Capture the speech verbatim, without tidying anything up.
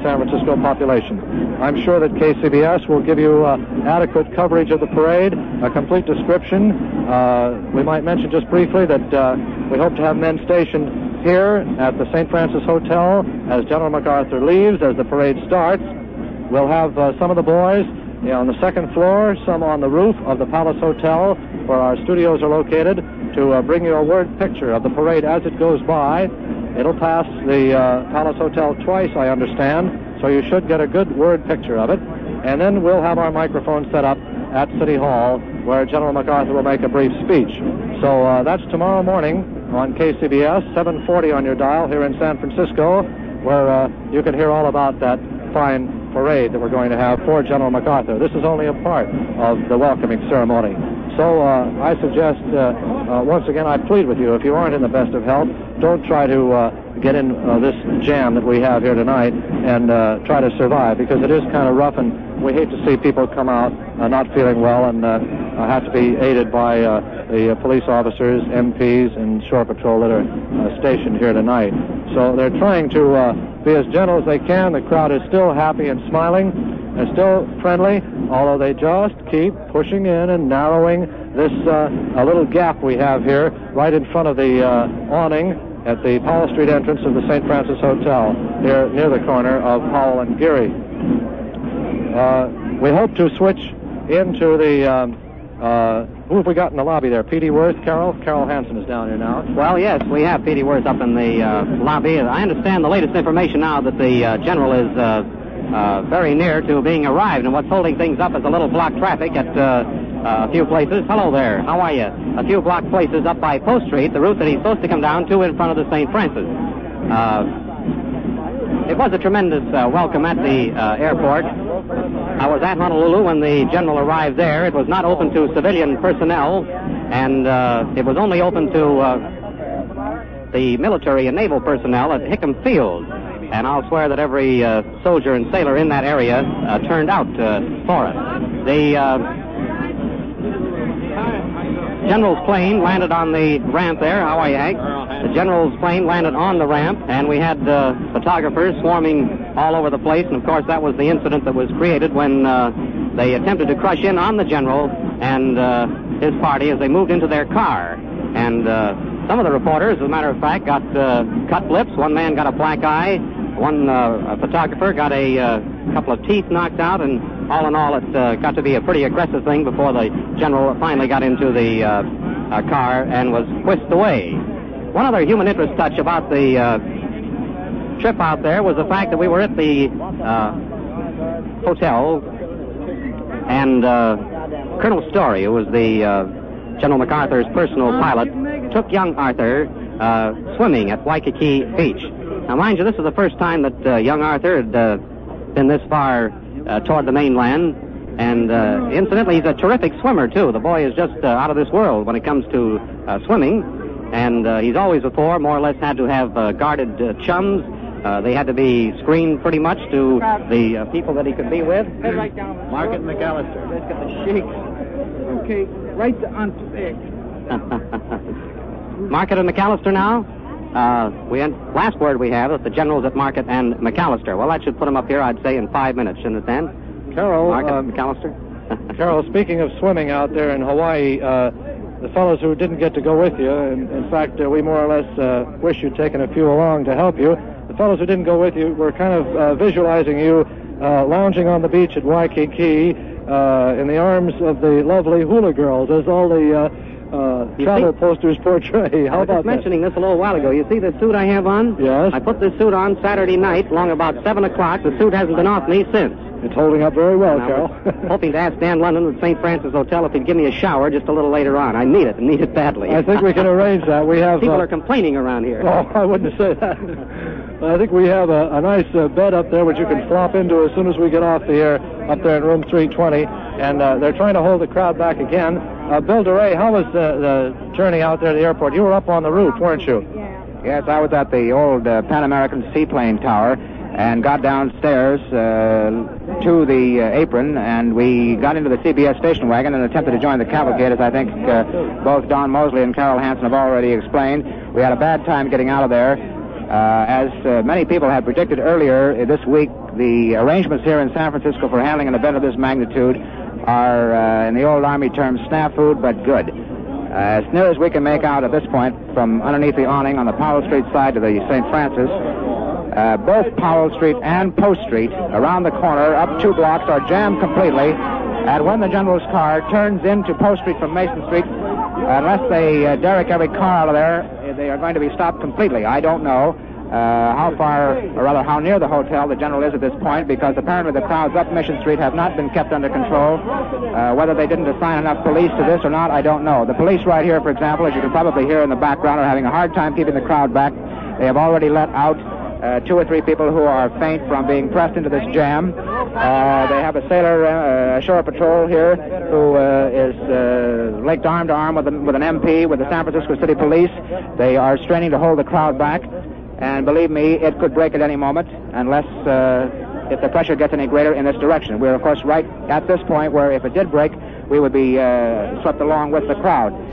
San Francisco population. I'm sure that K C B S will give you uh, adequate coverage of the parade, a complete description. Uh, we might mention just briefly that uh, we hope to have men stationed here at the Saint Francis Hotel as General MacArthur leaves, as the parade starts. We'll have uh, some of the boys you know, on the second floor, some on the roof of the Palace Hotel, where our studios are located, to uh, bring you a word picture of the parade as it goes by. It'll pass the uh, Palace Hotel twice, I understand, so you should get a good word picture of it. And then we'll have our microphone set up at City Hall, where General MacArthur will make a brief speech. So uh, that's tomorrow morning on K C B S, seven forty on your dial here in San Francisco, where uh, you can hear all about that fine parade that we're going to have for General MacArthur. This is only a part of the welcoming ceremony. So uh, I suggest, uh, uh, once again, I plead with you, if you aren't in the best of health, don't try to uh, get in uh, this jam that we have here tonight and uh, try to survive, because it is kind of rough, and we hate to see people come out uh, not feeling well and uh, have to be aided by uh, the uh, police officers, M Ps, and Shore Patrol that are uh, stationed here tonight. So they're trying to uh, be as gentle as they can. The crowd is still happy and smiling. They're still friendly, although they just keep pushing in and narrowing this uh, a little gap we have here right in front of the uh, awning at the Powell Street entrance of the Saint Francis Hotel, here near the corner of Powell and Geary. Uh, we hope to switch into the... Um, uh, who have we got in the lobby there? P D Worth, Carol? Carol Hansen is down here now. Well, yes, we have P D Worth up in the uh, lobby. I understand the latest information now that the uh, general is... Uh, Uh, very near to being arrived, and what's holding things up is a little block traffic at uh, uh, a few places. Hello there, how are you? A few block places up by Post Street, the route that he's supposed to come down to in front of the Saint Francis. Uh, it was a tremendous uh, welcome at the uh, airport. I was at Honolulu when the general arrived there. It was not open to civilian personnel, and uh, it was only open to uh, the military and naval personnel at Hickam Field. And I'll swear that every uh, soldier and sailor in that area uh, turned out uh, for us. The uh, general's plane landed on the ramp there. How are you, Hank? The general's plane landed on the ramp, and we had uh, photographers swarming all over the place. And, of course, that was the incident that was created when uh, they attempted to crush in on the general and uh, his party as they moved into their car. And uh, some of the reporters, as a matter of fact, got uh, cut lips. One man got a black eye. One uh, photographer got a uh, couple of teeth knocked out, and all in all, it uh, got to be a pretty aggressive thing before the general finally got into the uh, uh, car and was whisked away. One other human interest touch about the uh, trip out there was the fact that we were at the uh, hotel, and uh, Colonel Story, who was the uh, General MacArthur's personal pilot, took young Arthur uh, swimming at Waikiki Beach. Now, mind you, this is the first time that uh, young Arthur had uh, been this far uh, toward the mainland. And uh, incidentally, he's a terrific swimmer, too. The boy is just uh, out of this world when it comes to uh, swimming. And uh, he's always before more or less had to have uh, guarded uh, chums. Uh, they had to be screened pretty much to the uh, people that he could be with. Market McAllister. Let's get the shakes. Okay, right on thick. Market and McAllister now? Uh, we had, last word we have that the general's at Market and McAllister. Well, that should put him up here, I'd say, in five minutes, shouldn't it, then? Carol, Market um, McAllister? Carol, speaking of swimming out there in Hawaii, uh, the fellows who didn't get to go with you, and in fact, uh, we more or less uh, wish you'd taken a few along to help you. The fellows who didn't go with you were kind of uh, visualizing you uh, lounging on the beach at Waikiki uh, in the arms of the lovely hula girls, as all the uh, uh, travel see? posters portray. How I was about just mentioning that? this a little while ago. You see this suit I have on? Yes. I put this suit on Saturday night along about seven o'clock. The suit hasn't been off me since. It's holding up very well, and Carol. I was hoping to ask Dan London at Saint Francis Hotel if he'd give me a shower just a little later on. I need it. I need it badly. I think we can arrange that. We have People uh, are complaining around here. Oh, I wouldn't say that. I think we have a, a nice uh, bed up there which you can flop into as soon as we get off the air up there in room three twenty. And uh, they're trying to hold the crowd back again. Uh, Bill DeRay, how was the, the journey out there to the airport? You were up on the roof, weren't you? Yes, I was at the old uh, Pan American Seaplane Tower and got downstairs uh, to the uh, apron, and we got into the C B S station wagon and attempted to join the cavalcade, as I think uh, both Don Mosley and Carol Hansen have already explained. We had a bad time getting out of there. Uh, as uh, many people had predicted earlier uh, this week, the arrangements here in San Francisco for handling an event of this magnitude are, uh, in the old Army term, snafu, but good. Uh, as near as we can make out at this point, from underneath the awning on the Powell Street side to the Saint Francis, uh, both Powell Street and Post Street, around the corner, up two blocks, are jammed completely. And when the General's car turns into Post Street from Mason Street, unless they uh, derrick every car out of there, they are going to be stopped completely. I don't know uh, how far, or rather how near the hotel the General is at this point, because apparently the crowds up Mission Street have not been kept under control. Uh, whether they didn't assign enough police to this or not, I don't know. The police right here, for example, as you can probably hear in the background, are having a hard time keeping the crowd back. They have already let out uh, two or three people who are faint from being pressed into this jam. Uh, they have a sailor, uh, shore patrol here, who uh, is uh, linked arm to arm with, a, with an M P, with the San Francisco City Police. They are straining to hold the crowd back, and believe me, it could break at any moment, unless uh, if the pressure gets any greater in this direction. We're, of course, right at this point where if it did break, we would be uh, swept along with the crowd.